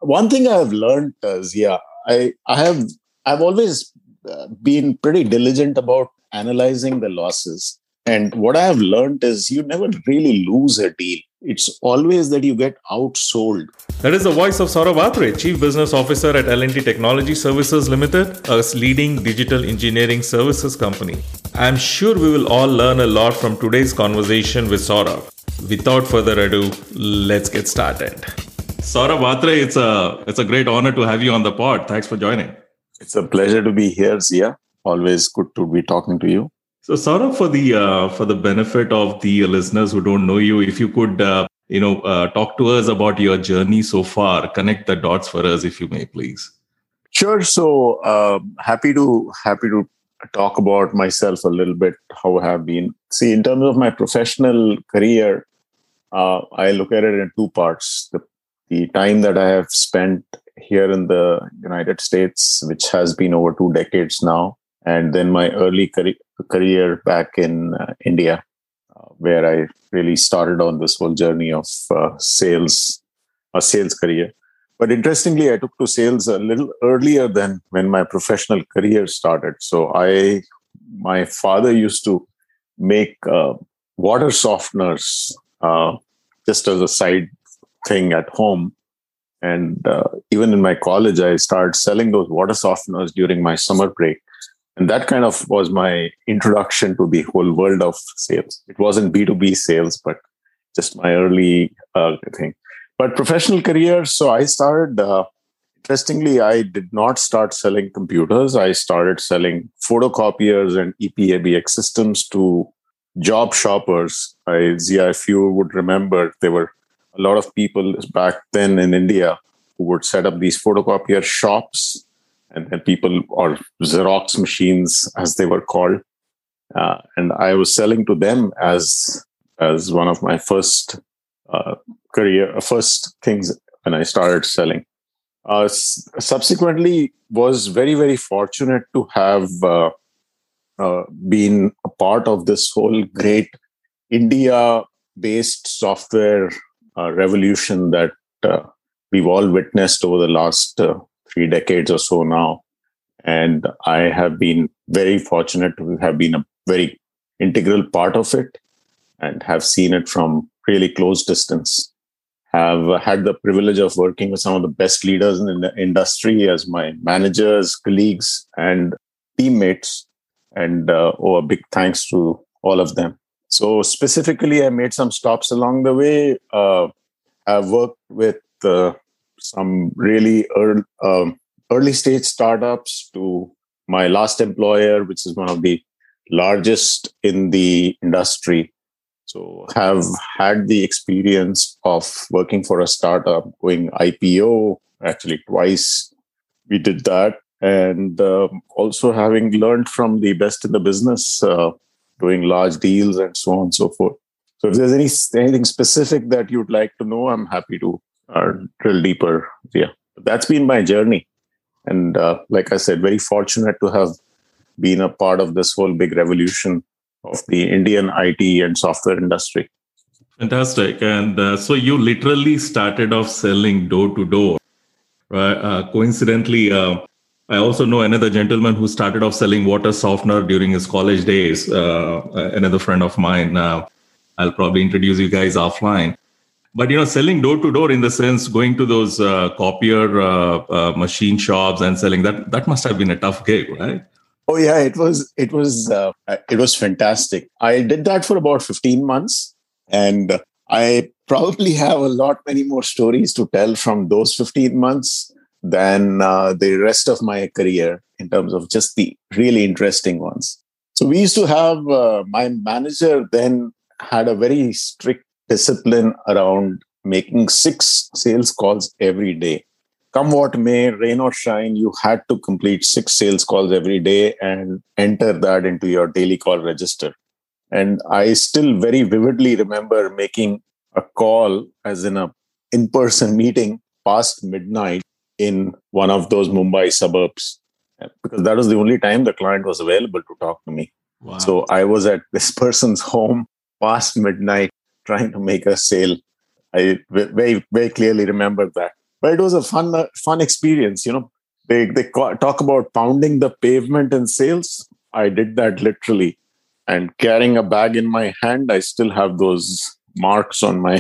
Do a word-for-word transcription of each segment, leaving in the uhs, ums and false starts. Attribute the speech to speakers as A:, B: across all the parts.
A: One thing I have learned is, yeah, I, I have, I've always uh, been pretty diligent about analyzing the losses. And what I have learned is you never really lose a deal. It's always that you get outsold.
B: That is the voice of Saurabh Atre, Chief Business Officer at L and T Technology Services Limited, a leading digital engineering services company. I'm sure we will all learn a lot from today's conversation with Saurabh. Without further ado, let's get started. Saurabh Atre, it's a, it's a great honor to have you on the pod. Thanks for joining.
A: It's a pleasure to be here, Zia. Always good to be talking to you.
B: So, Saurabh, for the uh, for the benefit of the listeners who don't know you, if you could, uh, you know, uh, talk to us about your journey so far, connect the dots for us, if you may, please.
A: Sure. So, uh, happy to happy to talk about myself a little bit. How I have been. See, in terms of my professional career, uh, I look at it in two parts. The the time that I have spent here in the United States, which has been over two decades now, and then my early career. career back in uh, India, uh, where I really started on this whole journey of uh, sales, a sales career. But interestingly, I took to sales a little earlier than when my professional career started. So I, my father used to make uh, water softeners uh, just as a side thing at home. And uh, even in my college, I started selling those water softeners during my summer break. And that kind of was my introduction to the whole world of sales. It wasn't B two B sales, but just my early uh, thing. But professional career, so I started, uh, interestingly, I did not start selling computers. I started selling photocopiers and E P A B X systems to job shoppers. I, Zia, if you would remember, there were a lot of people back then in India who would set up these photocopier shops. And then people, or Xerox machines, as they were called. Uh, and I was selling to them as as one of my first uh, career, first things when I started selling. Uh, s- subsequently, was very, very fortunate to have uh, uh, been a part of this whole great India-based software uh, revolution that uh, we've all witnessed over the last uh, three decades or so now. And I have been very fortunate to have been a very integral part of it and have seen it from really close distance. Have had the privilege of working with some of the best leaders in the industry as my managers, colleagues, and teammates. And uh, oh, a big thanks to all of them. So specifically, I made some stops along the way. Uh, I've worked with uh, some really early, um, early stage startups to my last employer, which is one of the largest in the industry. So have had the experience of working for a startup, going I P O, actually twice we did that. And uh, also having learned from the best in the business, uh, doing large deals and so on and so forth. So if there's any anything specific that you'd like to know, I'm happy to uh, drill deeper. Yeah, that's been my journey. And uh, like I said, very fortunate to have been a part of this whole big revolution of the Indian I T and software industry.
B: Fantastic. And uh, so you literally started off selling door to door, right? Uh, coincidentally, uh, I also know another gentleman who started off selling water softener during his college days. Uh, another friend of mine. Uh, I'll probably introduce you guys offline. But, you know, selling door to door in the sense, going to those uh, copier uh, uh, machine shops and selling that, that must have been a tough gig, right?
A: Oh, yeah, it was, it was, uh, it was fantastic. I did that for about fifteen months. And I probably have a lot many more stories to tell from those fifteen months than uh, the rest of my career in terms of just the really interesting ones. So we used to have, uh, my manager then had a very strict discipline around making six sales calls every day. Come what may, rain or shine, you had to complete six sales calls every day and enter that into your daily call register. And I still very vividly remember making a call as in a in-person meeting past midnight in one of those Mumbai suburbs, because that was the only time the client was available to talk to me. Wow. So I was at this person's home past midnight trying to make a sale. I very, very clearly remember that. but it was a fun, uh, fun experience. You know, they they ca- talk about pounding the pavement in sales. I did that literally, and carrying a bag in my hand, I still have those marks on my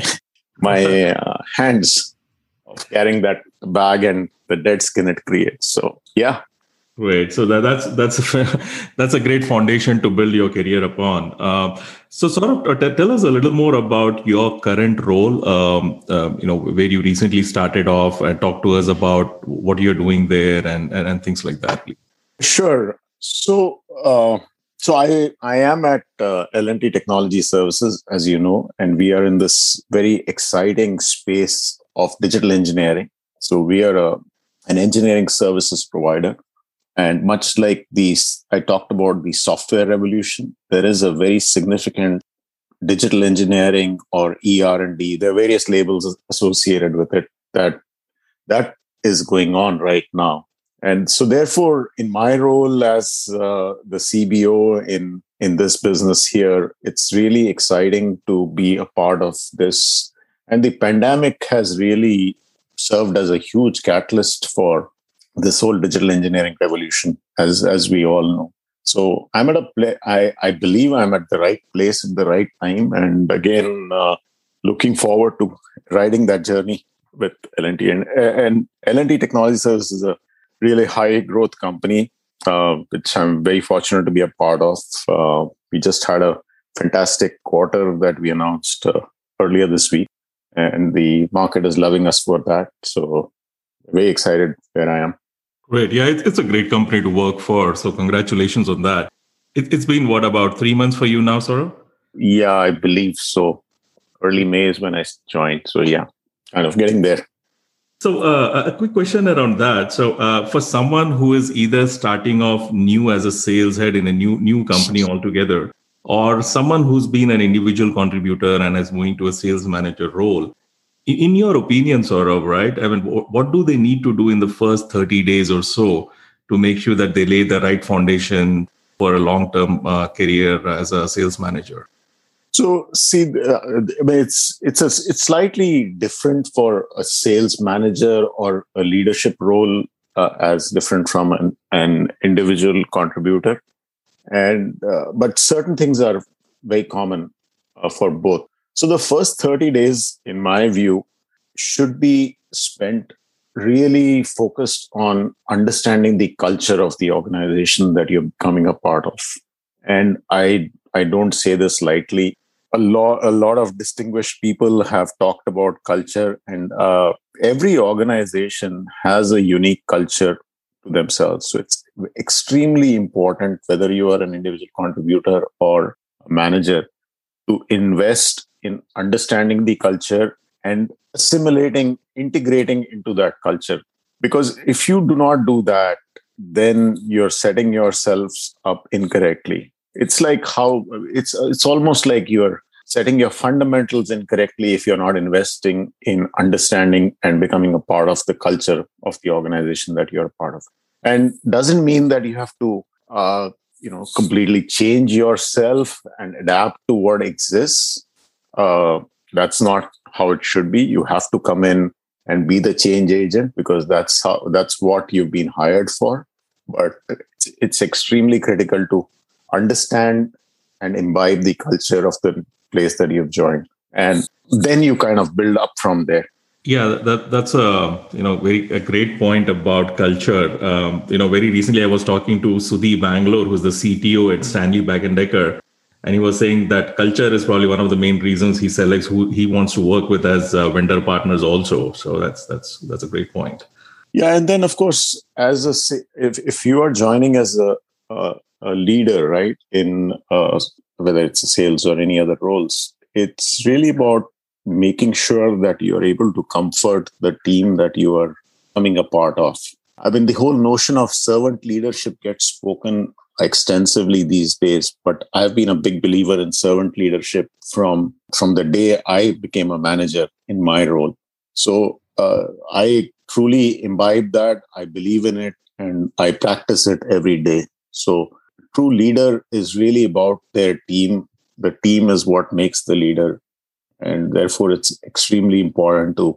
A: my uh, hands of carrying that bag and the dead skin it creates. So yeah.
B: Great. So that, that's that's a, that's a great foundation to build your career upon. Uh, so, sort of, uh, t- tell us a little more about your current role. Um, uh, you know, where you recently started off, and talk to us about what you're doing there, and and, and things like that. Please.
A: Sure. So, uh, so I I am at uh, L and T Technology Services, as you know, and we are in this very exciting space of digital engineering. So we are a, an engineering services provider. And much like these, I talked about the software revolution, there is a very significant digital engineering or E R and D. There are various labels associated with it that that is going on right now. And so therefore, in my role as uh, the C B O in, in this business here, it's really exciting to be a part of this. And the pandemic has really served as a huge catalyst for this whole digital engineering revolution, as as we all know. So I'm at a place, I, I believe I'm at the right place at the right time. And again, uh, looking forward to riding that journey with L and T. And, and L and T Technology Services is a really high growth company, uh, which I'm very fortunate to be a part of. Uh, we just had a fantastic quarter that we announced uh, earlier this week, and the market is loving us for that. So very excited where I am.
B: Great. Yeah, it, it's a great company to work for. So congratulations on that. It, it's been, what, about three months for you now, Saurabh?
A: Yeah, I believe so. Early May is when I joined. So yeah, kind of getting there.
B: So uh, a quick question around that. So uh, for someone who is either starting off new as a sales head in a new new company altogether, or someone who's been an individual contributor and is moving to a sales manager role, in your opinion, Saurabh, right? I mean, what do they need to do in the first thirty days or so to make sure that they lay the right foundation for a long-term uh, career as a sales manager?
A: So, see, uh, I mean, it's it's a, it's slightly different for a sales manager or a leadership role uh, as different from an, an individual contributor, and uh, but certain things are very common uh, for both. So the first thirty days, in my view, should be spent really focused on understanding the culture of the organization that you're becoming a part of. And I I don't say this lightly. A lot a lot of distinguished people have talked about culture, and uh, every organization has a unique culture to themselves. So it's extremely important, whether you are an individual contributor or a manager, to invest in understanding the culture and assimilating, integrating into that culture. Because if you do not do that, then you're setting yourselves up incorrectly. It's like how it's it's almost like you're setting your fundamentals incorrectly if you're not investing in understanding and becoming a part of the culture of the organization that you're a part of. And doesn't mean that you have to uh, you know, completely change yourself and adapt to what exists. Uh, that's not how it should be. You have to come in and be the change agent, because that's how that's what you've been hired for. But it's, it's extremely critical to understand and imbibe the culture of the place that you've joined, and then you kind of build up from there.
B: Yeah, that that's a you know very a great point about culture. Um, you know, very recently I was talking to Sudhi Bangalore, who's the C T O at Stanley Black and Decker, and he was saying that culture is probably one of the main reasons he selects who he wants to work with as uh, vendor partners also. So that's that's that's a great point.
A: Yeah, and then of course, as a if if you are joining as a a, a leader, right, in uh, whether it's a sales or any other roles, it's really about making sure that you're able to comfort the team that you are becoming a part of. I mean, the whole notion of servant leadership gets spoken extensively these days, but I've been a big believer in servant leadership from, from the day I became a manager in my role. So uh, I truly imbibe that. I believe in it, and I practice it every day. So true leader is really about their team. The team is what makes the leader. And therefore, it's extremely important to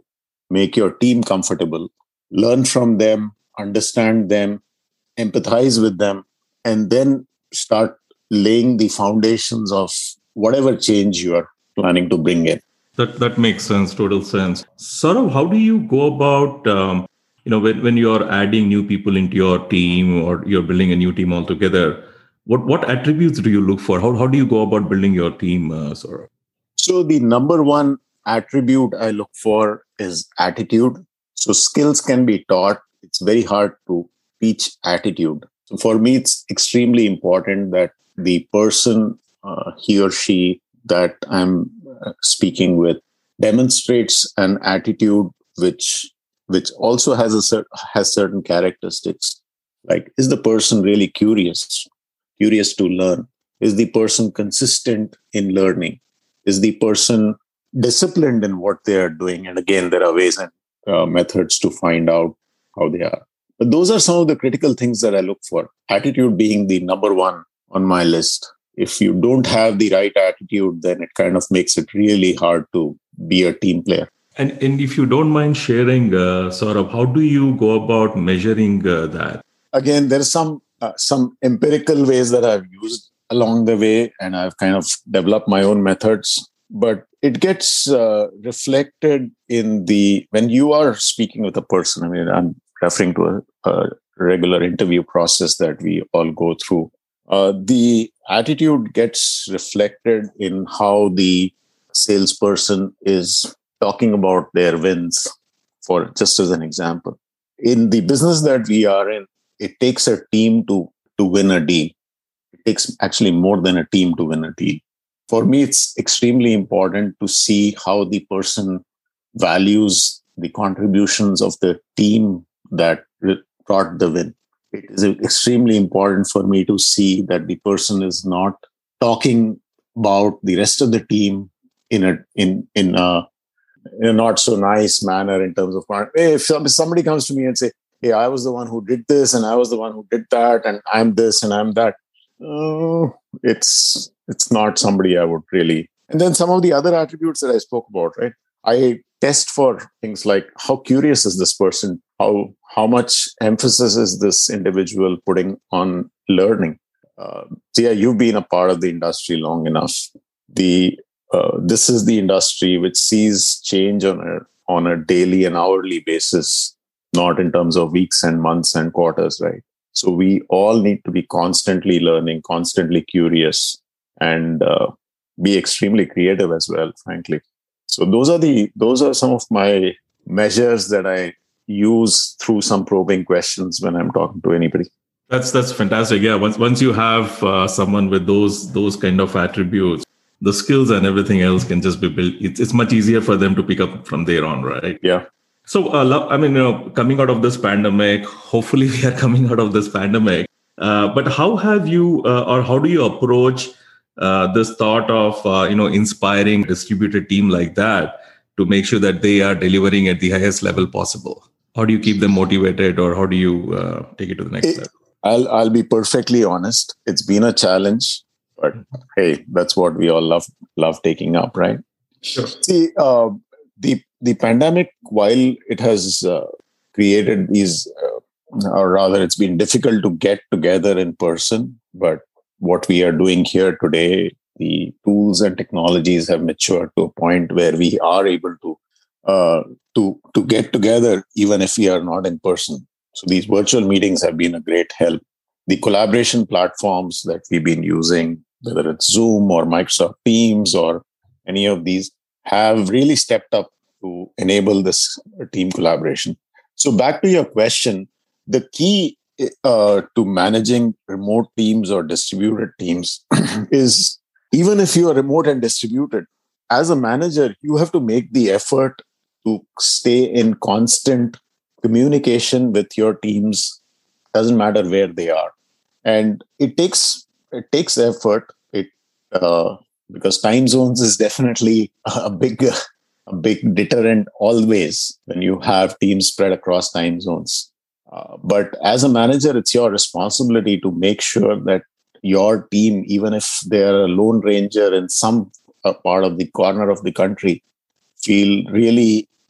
A: make your team comfortable, learn from them, understand them, empathize with them, and then start laying the foundations of whatever change you are planning to bring in.
B: That that makes sense, total sense. Saurav, how do you go about, um, you know, when, when you're adding new people into your team or you're building a new team altogether, what, what attributes do you look for? How, how do you go about building your team, uh, Saurav?
A: So the number one attribute I look for is attitude. So skills can be taught. It's very hard to teach attitude. So for me, it's extremely important that the person, uh, he or she that I'm uh, speaking with, demonstrates an attitude which which also has a cer- has certain characteristics. Like, is the person really curious, curious to learn? Is the person consistent in learning? Is the person disciplined in what they are doing? And again, there are ways and uh, methods to find out how they are. But those are some of the critical things that I look for. Attitude being the number one on my list. If you don't have the right attitude, then it kind of makes it really hard to be a team player.
B: And, and if you don't mind sharing, uh, Saurav, how do you go about measuring uh, that?
A: Again, there's some uh, some empirical ways that I've used along the way, and I've kind of developed my own methods. But it gets uh, reflected in the, when you are speaking with a person, I mean, I'm referring to a, a regular interview process that we all go through. Uh, the attitude gets reflected in how the salesperson is talking about their wins. For just as an example, in the business that we are in, it takes a team to, to win a deal. It takes actually more than a team to win a deal. For me, it's extremely important to see how the person values the contributions of the team that brought the win. It is extremely important for me to see that the person is not talking about the rest of the team in a in in a, in a not so nice manner in terms of, hey, if somebody comes to me and say, hey, I was the one who did this and I was the one who did that and I'm this and I'm that. Uh, it's it's not somebody I would really. And then some of the other attributes that I spoke about, right? I test for things like, how curious is this person? How how much emphasis is this individual putting on learning? Uh, so yeah, you've been a part of the industry long enough. The uh, this is the industry which sees change on a on a daily and hourly basis, not in terms of weeks and months and quarters, right? So we all need to be constantly learning, constantly curious, and uh, be extremely creative as well, frankly. So those are the those are some of my measures that I use through some probing questions when I'm talking to anybody.
B: That's that's fantastic. Yeah, once once you have uh, someone with those those kind of attributes, the skills and everything else can just be built. It's it's much easier for them to pick up from there on, right?
A: Yeah.
B: So, uh, I mean, you know, coming out of this pandemic, hopefully we are coming out of this pandemic. Uh, but how have you, uh, or how do you approach uh, this thought of, uh, you know, inspiring a distributed team like that to make sure that they are delivering at the highest level possible? How do you keep them motivated, or how do you uh, take it to the next
A: it,
B: level?
A: I'll I'll be perfectly honest. It's been a challenge, but hey, that's what we all love love taking up, right?
B: Sure.
A: See, uh, the the pandemic, while it has uh, created these, uh, or rather, it's been difficult to get together in person. But what we are doing here today, the tools and technologies have matured to a point where we are able to uh, to to get together, even if we are not in person. So these virtual meetings have been a great help. The collaboration platforms that we've been using, whether it's Zoom or Microsoft Teams or any of these, have really stepped up to enable this team collaboration. So back to your question, the key uh, to managing remote teams or distributed teams is, even if you are remote and distributed, as a manager, you have to make the effort to stay in constant communication with your teams. Doesn't matter where they are. And it takes it takes effort. It uh, because time zones is definitely a big a big deterrent always when you have teams spread across time zones. Uh, but as a manager, it's your responsibility to make sure that your team, even if they're a lone ranger in some uh, part of the corner of the country, feel really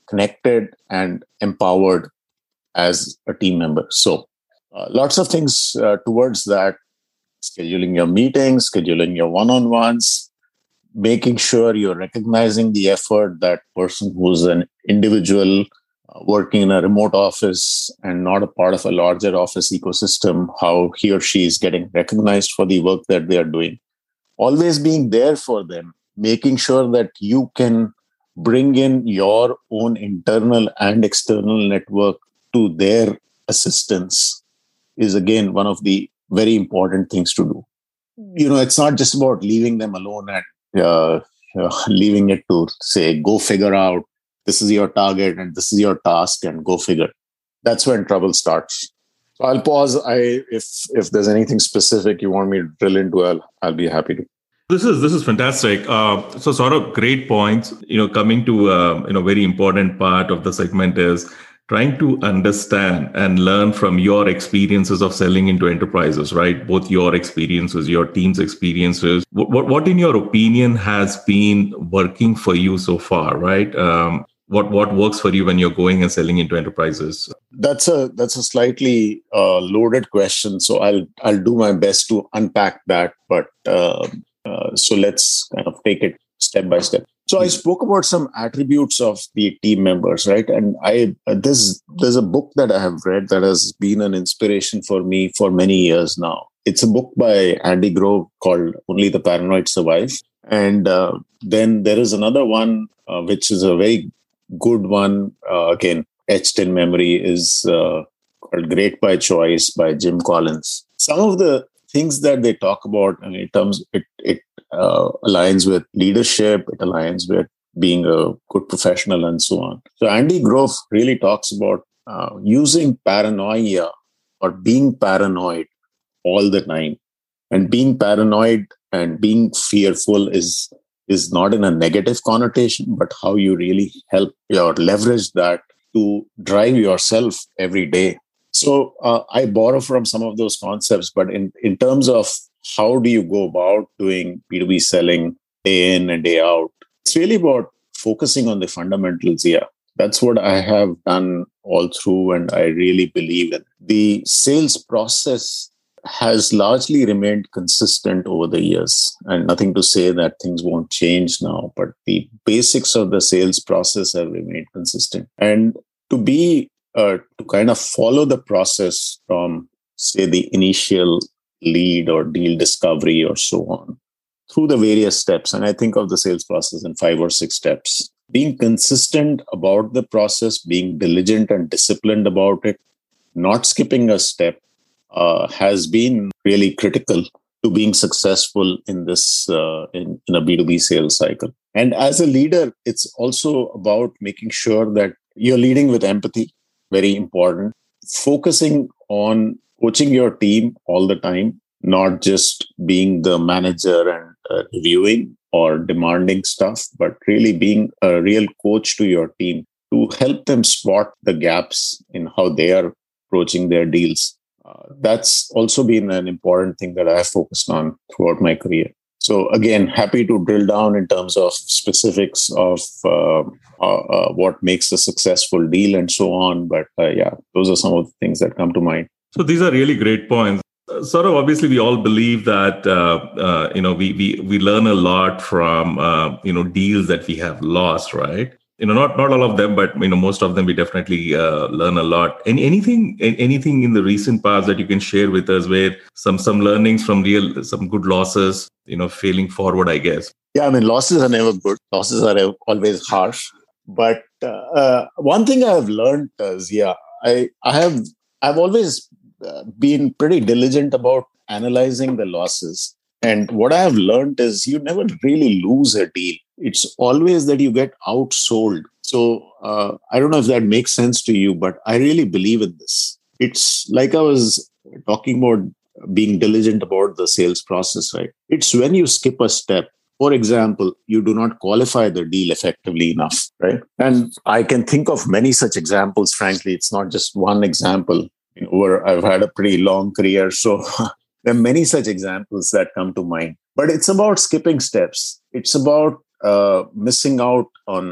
A: connected and empowered as a team member. So uh, lots of things uh, towards that: scheduling your meetings, scheduling your one-on-ones, making sure you're recognizing the effort that person who's an individual uh, working in a remote office and not a part of a larger office ecosystem, how he or she is getting recognized for the work that they are doing. Always being there for them, making sure that you can bring in your own internal and external network to their assistance is, again, one of the very important things to do. You know, it's not just about leaving them alone and uh, uh, leaving it to say, go figure out, this is your target and this is your task and go figure. That's when trouble starts. So I'll pause. I if if there's anything specific you want me to drill into, I'll, I'll be happy to.
B: This is this is fantastic. Uh, so, sort of great points. You know, coming to uh, you know, very important part of the segment is trying to understand and learn from your experiences of selling into enterprises, right? Both your experiences, your team's experiences. What, what, what in your opinion has been working for you so far, right? Um, what what works for you when you're going and selling into enterprises?
A: That's a that's a slightly uh, loaded question. So I'll I'll do my best to unpack that. But uh, uh, so let's kind of take it step by step. So I spoke about some attributes of the team members, right? And I uh, this there's a book that I have read that has been an inspiration for me for many years now. It's a book by Andy Grove called "Only the Paranoid Survive." And uh, then there is another one uh, which is a very good one, uh, again etched in memory, is uh, called "Great by Choice" by Jim Collins. Some of the things that they talk about, I mean, in terms it it uh, aligns with leadership, it aligns with being a good professional, and so on. So Andy Grove really talks about uh, using paranoia or being paranoid all the time. And being paranoid and being fearful is is not in a negative connotation, but how you really help or leverage that to drive yourself every day. So uh, I borrow from some of those concepts, but in, in terms of how do you go about doing B two B selling day in and day out, it's really about focusing on the fundamentals. Yeah, that's what I have done all through, and I really believe in. The sales process has largely remained consistent over the years, and nothing to say that things won't change now, but the basics of the sales process have remained consistent. And to be uh, to kind of follow the process from, say, the initial lead or deal discovery or so on through the various steps. And I think of the sales process in five or six steps. Being consistent about the process, being diligent and disciplined about it, not skipping a step, Uh, has been really critical to being successful in this uh, in, in a B two B sales cycle. And as a leader, it's also about making sure that you're leading with empathy, very important. Focusing on coaching your team all the time, not just being the manager and uh, reviewing or demanding stuff, but really being a real coach to your team to help them spot the gaps in how they are approaching their deals. Uh, that's also been an important thing that I have focused on throughout my career. So again, happy to drill down in terms of specifics of uh, uh, uh, what makes a successful deal and so on. But uh, yeah, those are some of the things that come to mind.
B: So these are really great points. Uh, sort of obviously, we all believe that uh, uh, you know we we we learn a lot from uh, you know deals that we have lost, right? You know, not not all of them, but you know, most of them we definitely uh, learn a lot. Any anything anything in the recent past that you can share with us, where some some learnings from real some good losses, you know, failing forward, I guess.
A: Yeah, I mean, losses are never good. Losses are always harsh. But uh, uh, one thing I have learned is, yeah, I I have I've always uh, been pretty diligent about analyzing the losses. And what I have learned is you never really lose a deal. It's always that you get outsold. So uh, I don't know if that makes sense to you, but I really believe in this. It's like I was talking about being diligent about the sales process, right? It's when you skip a step. For example, you do not qualify the deal effectively enough, right? And I can think of many such examples, frankly. It's not just one example. You know, where I've had a pretty long career. So there are many such examples that come to mind. But it's about skipping steps. It's about uh, missing out on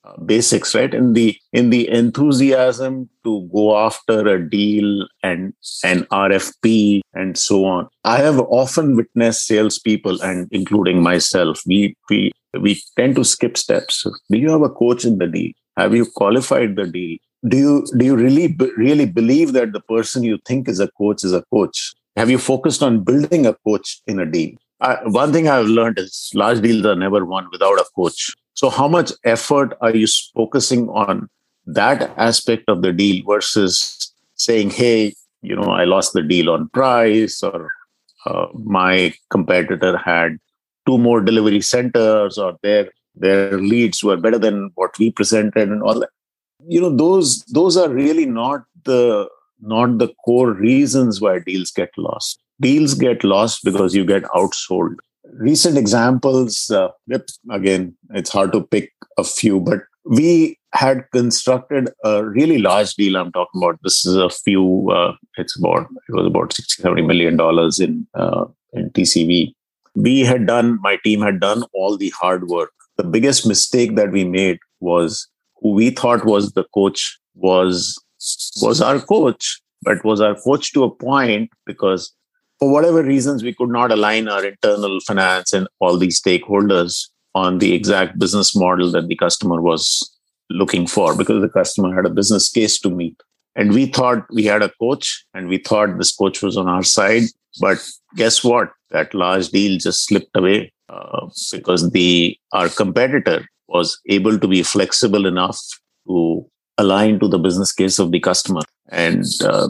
A: uh, basics, right? In the in the enthusiasm to go after a deal and an R F P and so on. I have often witnessed salespeople, and including myself, we we we tend to skip steps. Do you have a coach in the deal? Have you qualified the deal? Do you do you really really believe that the person you think is a coach is a coach? Have you focused on building a coach in a deal? I, one thing I've learned is large deals are never won without a coach. So how much effort are you focusing on that aspect of the deal versus saying, hey, you know, I lost the deal on price, or uh, my competitor had two more delivery centers, or their their leads were better than what we presented, and all that. You know, those those are really not the not the core reasons why deals get lost. Deals get lost because you get outsold. Recent examples, uh, again, it's hard to pick a few, but we had constructed a really large deal. I'm talking about, this is a few, uh, it's about, it was about sixty, seventy million dollars in, uh, in T C V. We had done, my team had done all the hard work. The biggest mistake that we made was who we thought was the coach was, was our coach, but was our coach to a point, because for whatever reasons, we could not align our internal finance and all these stakeholders on the exact business model that the customer was looking for, because the customer had a business case to meet. And we thought we had a coach, and we thought this coach was on our side. But guess what? That large deal just slipped away uh, because the our competitor was able to be flexible enough to align to the business case of the customer. And uh,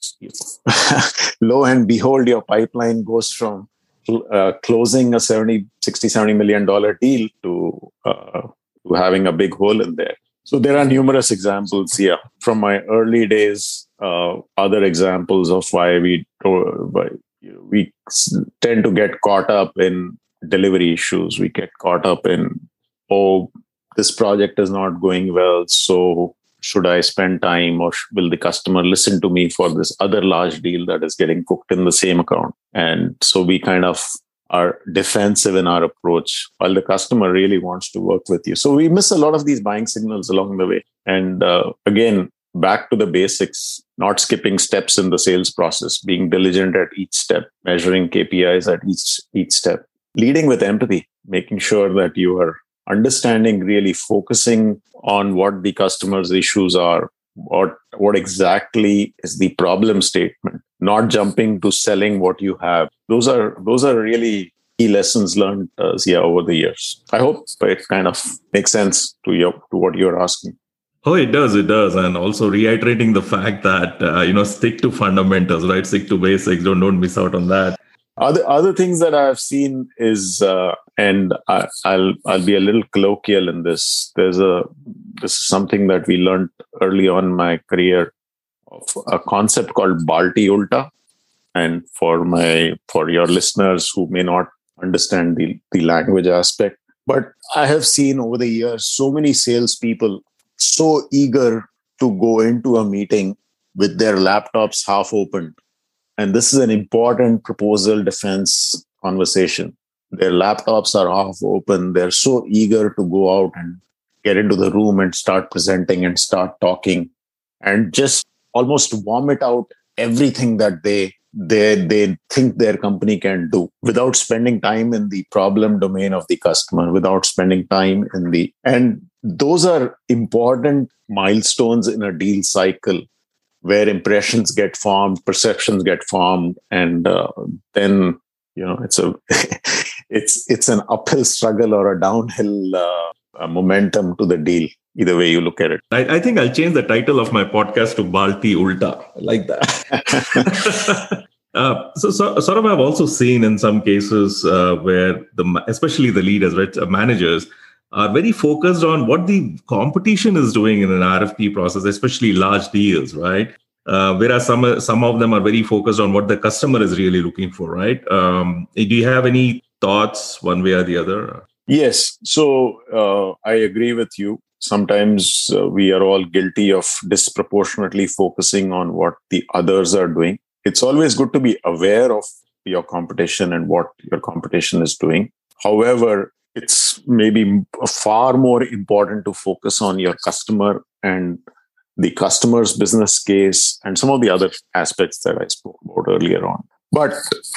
A: lo and behold, your pipeline goes from uh, closing a seventy, sixty, seventy million dollar deal to, uh, to having a big hole in there. So there are numerous examples here from my early days. Uh, other examples of why we why we tend to get caught up in delivery issues. We get caught up in, oh, this project is not going well, so should I spend time, or will the customer listen to me for this other large deal that is getting cooked in the same account? And so we kind of are defensive in our approach while the customer really wants to work with you. So we miss a lot of these buying signals along the way. And uh, again, back to the basics, not skipping steps in the sales process, being diligent at each step, measuring K P Is at each, each step, leading with empathy, making sure that you are understanding, really focusing on what the customer's issues are, what what exactly is the problem statement, not jumping to selling what you have. Those are those are really key lessons learned, uh, Zia, over the years. I hope it kind of makes sense to you, to what you're asking.
B: Oh, it does, it does, and also reiterating the fact that uh, you know, stick to fundamentals, right? Stick to basics. Don't don't miss out on that.
A: Other other things that I've seen is, uh, and I, I'll I'll be a little colloquial in this. There's a this is something that we learned early on in my career, of a concept called Balti Ulta. And for my for your listeners who may not understand the, the language aspect, but I have seen over the years so many salespeople so eager to go into a meeting with their laptops half open. And this is an important proposal defense conversation. Their laptops are half open. They're so eager to go out and get into the room and start presenting and start talking and just almost vomit out everything that they they they think their company can do without spending time in the problem domain of the customer, without spending time in the... And those are important milestones in a deal cycle, where impressions get formed, perceptions get formed, and uh, then you know it's a it's it's an uphill struggle or a downhill uh, a momentum to the deal. Either way you look at it.
B: I, I think I'll change the title of my podcast to Balti Ulta. I like that. uh, so, so, sort of, I've also seen in some cases uh, where the especially the leaders, right, uh, managers, are very focused on what the competition is doing in an R F P process, especially large deals, right? Uh, whereas some some of them are very focused on what the customer is really looking for, right? Um, do you have any thoughts one way or the other?
A: Yes. So uh, I agree with you. Sometimes uh, we are all guilty of disproportionately focusing on what the others are doing. It's always good to be aware of your competition and what your competition is doing. However, it's maybe far more important to focus on your customer and the customer's business case and some of the other aspects that I spoke about earlier on. But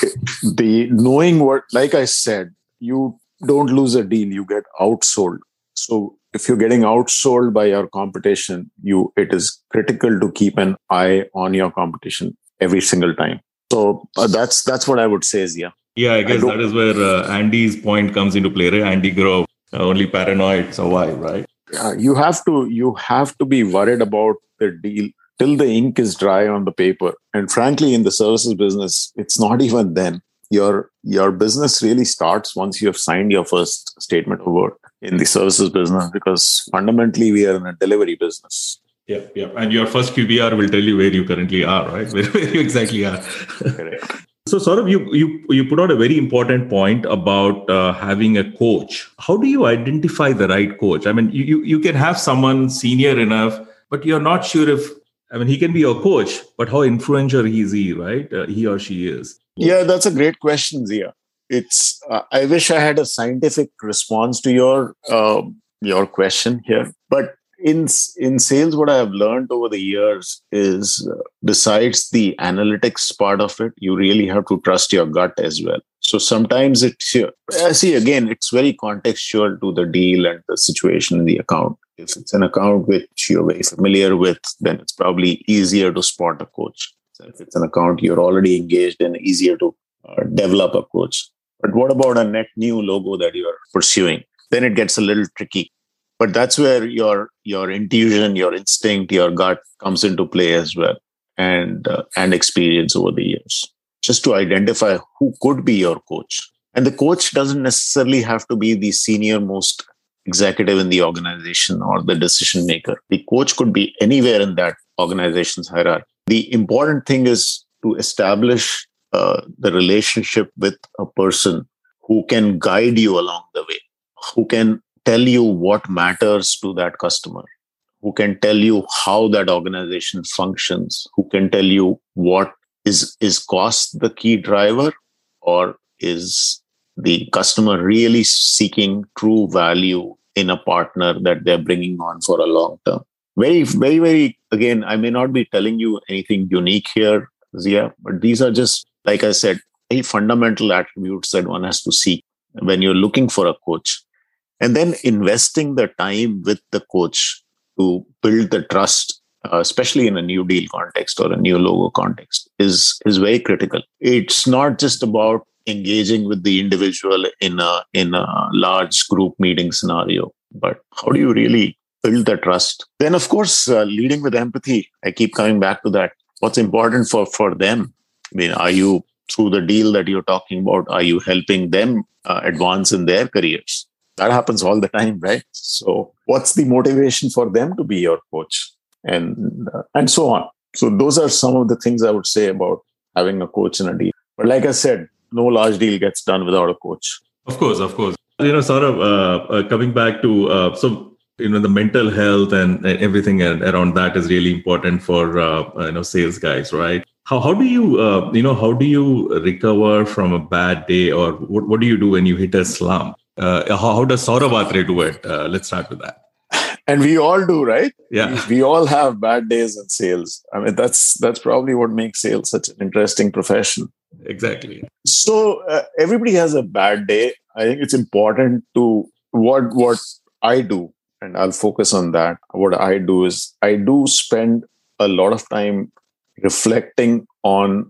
A: the knowing what, like I said, you don't lose a deal, you get outsold. So if you're getting outsold by your competition, you it is critical to keep an eye on your competition every single time. So uh, that's that's what I would say, Zia.
B: Yeah, I guess I that is where uh, Andy's point comes into play, right? Andy Grove, uh, only paranoid survive, right?
A: Uh, you have to you have to be worried about the deal till the ink is dry on the paper. And frankly, in the services business, it's not even then. Your your business really starts once you have signed your first statement of work in the services business, because fundamentally we are in a delivery business.
B: Yeah, yeah. And your first Q B R will tell you where you currently are, right? Where, where you exactly are.
A: Correct.
B: So, Saurabh, you, you, you put out a very important point about uh, having a coach. How do you identify the right coach? I mean, you, you, you can have someone senior enough, but you're not sure if, I mean, he can be your coach, but how influential is he, right? Uh, he or she is.
A: Yeah, that's a great question, Zia. It's, uh, I wish I had a scientific response to your, uh, your question here, but In in sales, what I have learned over the years is, uh, besides the analytics part of it, you really have to trust your gut as well. So sometimes it's, I see, again, it's very contextual to the deal and the situation in the account. If it's an account which you're very familiar with, then it's probably easier to spot a coach. So if it's an account you're already engaged in, easier to uh, develop a coach. But what about a net new logo that you're pursuing? Then it gets a little tricky. But that's where your your intuition, your instinct, your gut comes into play as well, and uh, and experience over the years, just to identify who could be your coach. And the coach doesn't necessarily have to be the senior most executive in the organization or the decision maker. The coach could be anywhere in that organization's hierarchy. The important thing is to establish uh, the relationship with a person who can guide you along the way, who can tell you what matters to that customer, who can tell you how that organization functions, who can tell you what is, is cost the key driver, or is the customer really seeking true value in a partner that they're bringing on for a long term. Very, very, very, again, I may not be telling you anything unique here, Zia, but these are just, like I said, very fundamental attributes that one has to seek when you're looking for a coach. And then investing the time with the coach to build the trust, uh, especially in a new deal context or a new logo context, is, is very critical. It's not just about engaging with the individual in a, in a large group meeting scenario, but how do you really build the trust? Then, of course, uh, leading with empathy. I keep coming back to that. What's important for, for them? I mean, are you, through the deal that you're talking about, are you helping them uh, advance in their careers? That happens all the time, right? So what's the motivation for them to be your coach? And uh, and so on. So those are some of the things I would say about having a coach in a deal. But like I said, no large deal gets done without a coach.
B: Of course, of course. You know, sort of uh, uh, coming back to, uh, so, you know, the mental health and, and everything around that is really important for, uh, you know, sales guys, right? How how do you, uh, you know, how do you recover from a bad day, or what, what do you do when you hit a slump? Uh, how, how does Saurabh Atre do it? Uh, let's start with that.
A: And we all do, right?
B: Yeah.
A: We, we all have bad days in sales. I mean, that's that's probably what makes sales such an interesting profession.
B: Exactly.
A: So uh, everybody has a bad day. I think it's important to what what I do, and I'll focus on that. What I do is I do spend a lot of time reflecting on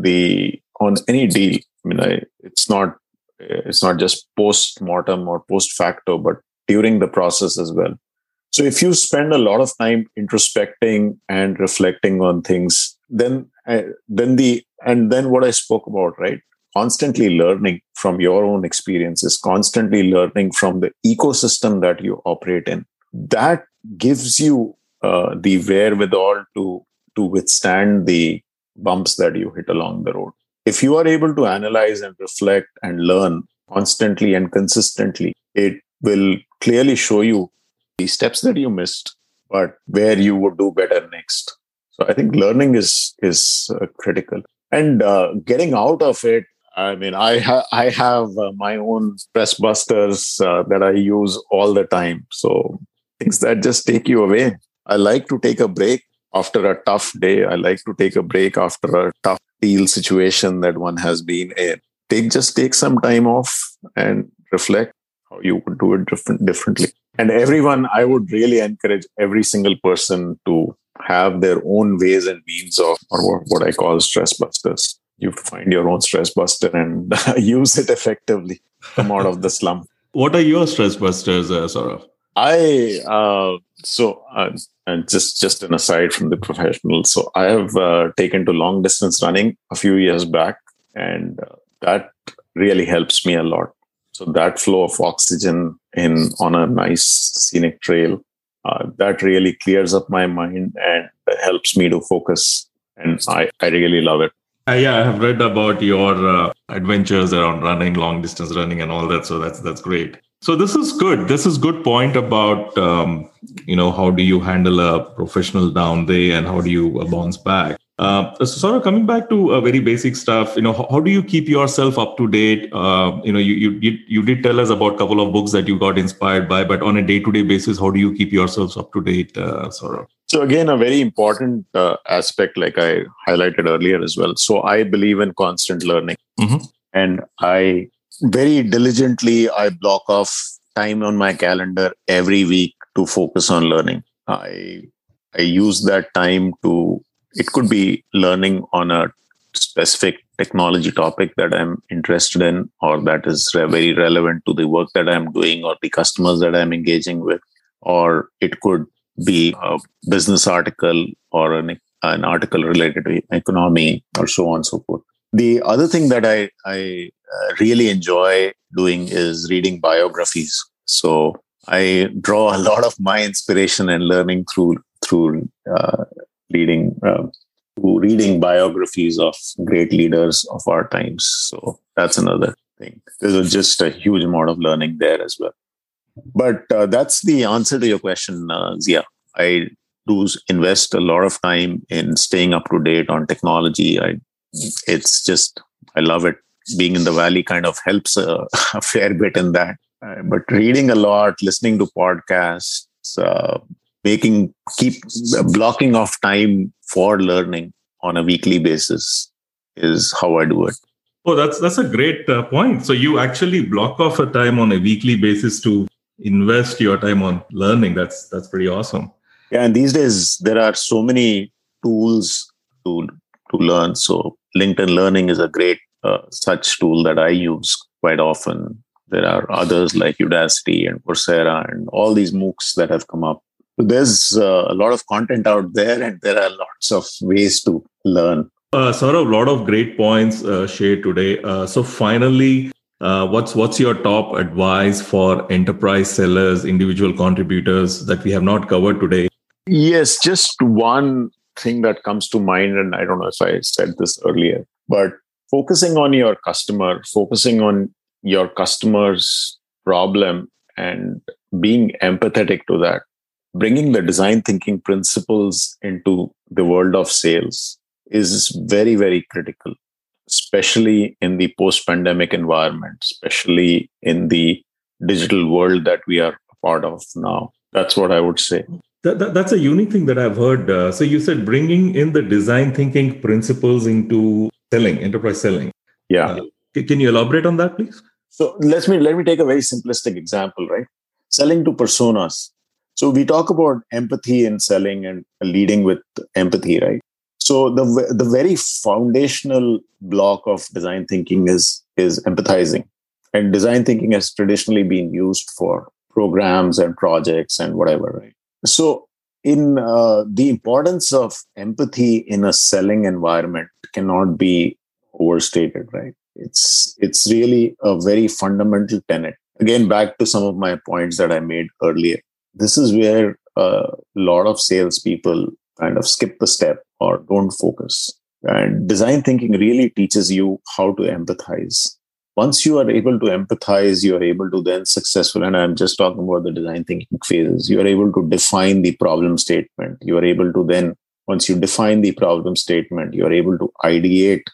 A: the on any deal. I mean, I, it's not. It's not just post-mortem or post-facto, but during the process as well. So if you spend a lot of time introspecting and reflecting on things, then uh, then the and then what I spoke about, right? Constantly learning from your own experiences, constantly learning from the ecosystem that you operate in. That gives you uh, the wherewithal to to withstand the bumps that you hit along the road. If you are able to analyze and reflect and learn constantly and consistently, it will clearly show you the steps that you missed, but where you would do better next. So I think learning is is uh, critical. And uh, getting out of it, I mean, I ha- I have uh, my own stress busters uh, that I use all the time. So things that just take you away. I like to take a break after a tough day. I like to take a break after a tough deal situation that one has been in. Take just take some time off and reflect how you would do it different differently. And everyone, I would really encourage every single person to have their own ways and means of, or what I call stress busters. You have to find your own stress buster and use it effectively. Come out of the slump.
B: What are your stress busters, uh, Saurav?
A: I uh, so uh, and just just an aside from the professional. So I have uh, taken to long distance running a few years back, and uh, that really helps me a lot. So that flow of oxygen in on a nice scenic trail, uh, that really clears up my mind and helps me to focus. And I, I really love it.
B: Uh, yeah, I have read about your uh, adventures around running, long distance running, and all that. So that's that's great. So this is good. This is good point about um, you know how do you handle a professional down day and how do you uh, bounce back. Uh, so sort of coming back to uh, very basic stuff, you know, how, how do you keep yourself up to date? Uh, you know, you, you you you did tell us about a couple of books that you got inspired by, but on a day to day basis, how do you keep yourselves up to date, uh, sort of?
A: So again, a very important uh, aspect, like I highlighted earlier as well. So I believe in constant learning,
B: Mm-hmm.
A: and I very diligently I block off time on my calendar every week to focus on learning. I I use that time to. It could be learning on a specific technology topic that I'm interested in, or that is re- very relevant to the work that I'm doing or the customers that I'm engaging with, or it could be a business article or an, an article related to economy or so on and so forth. The other thing that I, I uh, really enjoy doing is reading biographies. So I draw a lot of my inspiration and learning through through uh, reading uh, through reading biographies of great leaders of our times. So that's another thing. There's just a huge amount of learning there as well. But uh, that's the answer to your question, uh, Zia. I do invest a lot of time in staying up to date on technology. I, it's just, I love it. Being in the Valley kind of helps a, a fair bit in that. Uh, but reading a lot, listening to podcasts, uh, making, keep blocking off time for learning on a weekly basis is how I do it.
B: Oh, that's that's a great uh, point. So you actually block off a time on a weekly basis to invest your time on learning. That's that's pretty awesome.
A: Yeah, and these days there are so many tools to to learn. So LinkedIn Learning is a great uh, such tool that I use quite often. There are others like Udacity and Coursera and all these MOOCs that have come up. So there's uh, a lot of content out there, and there are lots of ways to learn.
B: Uh, Saurav, a lot of great points uh, shared today. Uh, so finally, uh, what's what's your top advice for enterprise sellers, individual contributors that we have not covered today?
A: Yes, just one thing that comes to mind, and I don't know if I said this earlier, but focusing on your customer, focusing on your customer's problem and being empathetic to that, bringing the design thinking principles into the world of sales is very, very critical, especially in the post-pandemic environment, especially in the digital world that we are a part of now. That's what I would say.
B: That, that, that's a unique thing that I've heard. Uh, so you said bringing in the design thinking principles into selling, enterprise selling.
A: Yeah.
B: Uh, can you elaborate on that, please?
A: So let me let me take a very simplistic example, right? Selling to personas. So we talk about empathy in selling and leading with empathy, right? So the the very foundational block of design thinking is is empathizing, and design thinking has traditionally been used for programs and projects and whatever, right? So in uh, the importance of empathy in a selling environment cannot be overstated, right? It's it's really a very fundamental tenet. Again, back to some of my points that I made earlier. This is where a lot of salespeople kind of skip the step or don't focus. And design thinking really teaches you how to empathize. Once you are able to empathize, you are able to then successful, and I'm just talking about the design thinking phases, you are able to define the problem statement. You are able to then, once you define the problem statement, you are able to ideate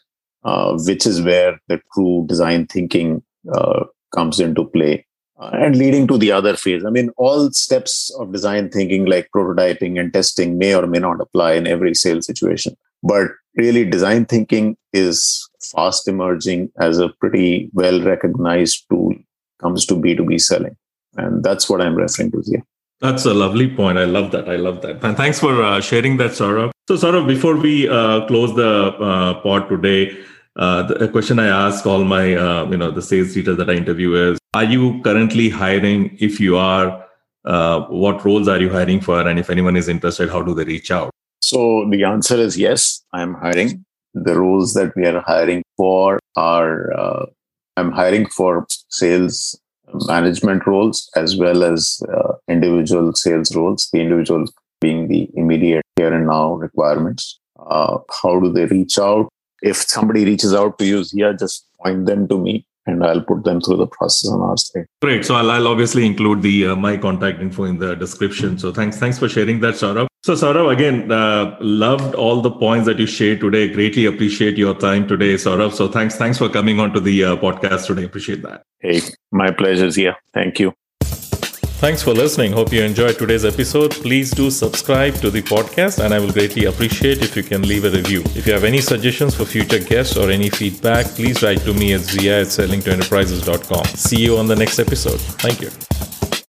A: uh, which is where the true design thinking uh, comes into play. Uh, and leading to the other phase. I mean, all steps of design thinking like prototyping and testing may or may not apply in every sales situation. But really, design thinking is fast emerging as a pretty well-recognized tool when it comes to B two B selling. And that's what I'm referring to here.
B: That's a lovely point. I love that. I love that. And thanks for uh, sharing that, Saurabh. So, Saurabh, before we uh, close the uh, pod today, uh, the question I ask all my, uh, you know, the sales leaders that I interview is, are you currently hiring? If you are, uh, what roles are you hiring for? And if anyone is interested, how do they reach out?
A: So the answer is yes, I'm hiring. The roles that we are hiring for are, uh, I'm hiring for sales management roles as well as uh, individual sales roles, the individual being the immediate here and now requirements. Uh, how do they reach out? If somebody reaches out to you here, just point them to me and I'll put them through the process on our side.
B: Great. So I'll, I'll obviously include the uh, my contact info in the description. So thanks thanks for sharing that, Saurabh. So Saurabh, again, uh, loved all the points that you shared today. Greatly appreciate your time today, Saurabh. So thanks thanks for coming on to the uh, podcast today. Appreciate that.
A: Hey, my pleasure, Zia. Thank you.
B: Thanks for listening. Hope you enjoyed today's episode. Please do subscribe to the podcast and I will greatly appreciate if you can leave a review. If you have any suggestions for future guests or any feedback, please write to me at zia at selling to enterprises dot com. See you on the next episode. Thank you.